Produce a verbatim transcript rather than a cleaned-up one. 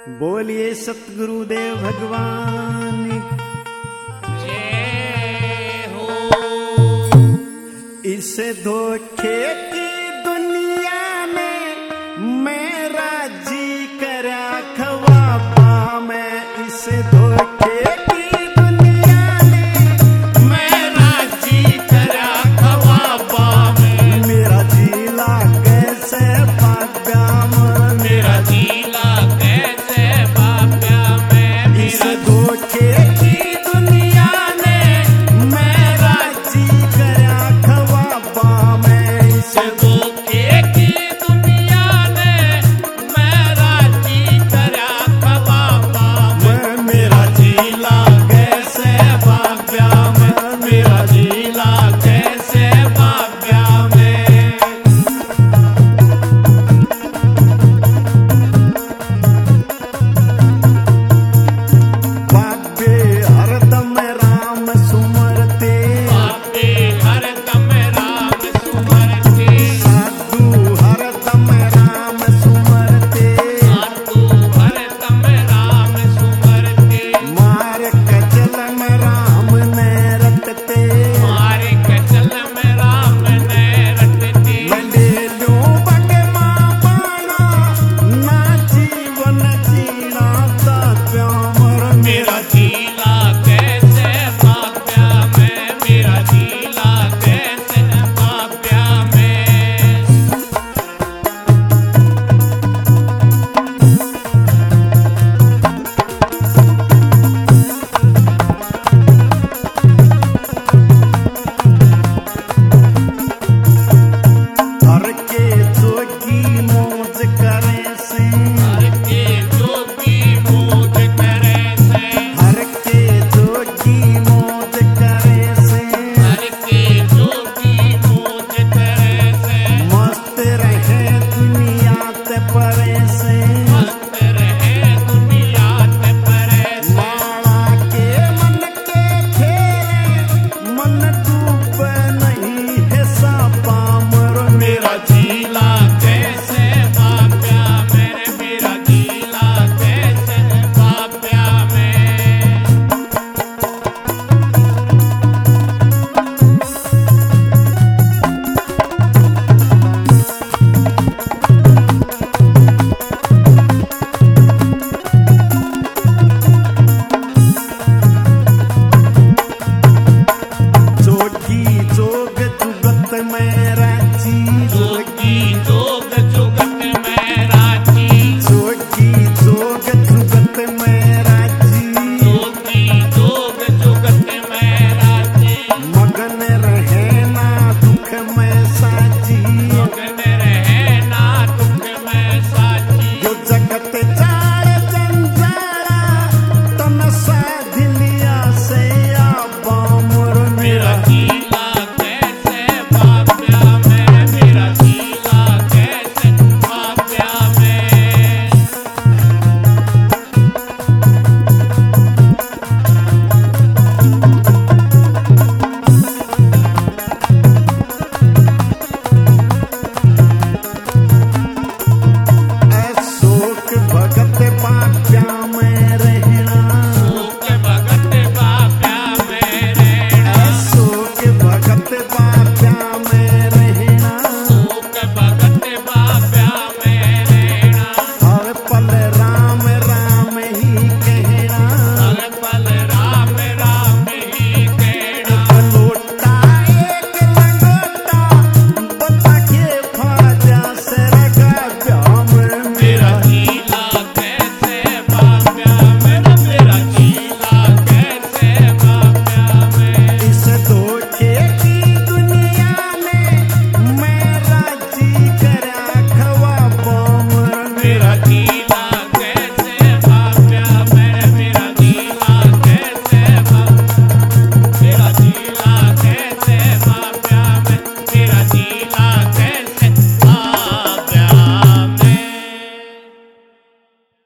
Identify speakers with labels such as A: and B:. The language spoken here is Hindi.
A: बोलिए सतगुरुदेव भगवान
B: जय हो।
A: इस धोखे की दुनिया में मेरा जी करा खवाबा में। इस धोखे की दुनिया में
B: मेरा जी करा खवाबा में।
A: मेरा जी लागे से बाब्या में।
B: मेरा जी लागे से बाब्या में।
A: इस धोखे की दुनिया में मेरा जी करा खवाबा में। इस
B: धोखे की दुनिया ने मेरा जी करा खवाबा में।
A: मेरा जी लागे से बाब्या में।
B: मेरा जी लागे से बाब्या में।
A: बाबे हरदम राम सुमरते।
B: बाबे हरदम राम सुमरते।
A: साधु हरदम राम सुमरते।
B: साधु हरदम राम सुमरते।
A: मार कचल में राम ने रटते।
B: मारे कचल में राम ने रटते।
A: ले लो बगे माँ बाणा ना जीवन जीना ता प्यामर।
B: मेरा जीला कैसे बाब्या में। मेरा जीला कैसे बाब्या में।
A: हर के जोगी मौज करे से।
B: हर के जोगी मौज करे से।
A: हर के जोगी मौज करे से।
B: हर के जोगी मौज करे से।
A: मस्त रहे दुनिया ते परे से।